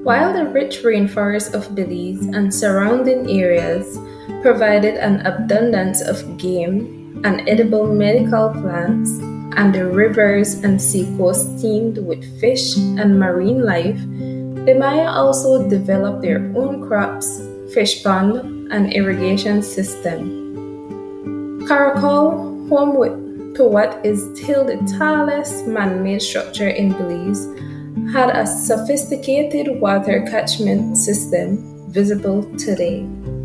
While the rich rainforests of Belize and surrounding areas provided an abundance of game and edible medical plants, and the rivers and seacoast teemed with fish and marine life, the Maya also developed their own crops, fish pond, and irrigation system. Caracol, to what is still the tallest man-made structure in Belize, had a sophisticated water catchment system visible today.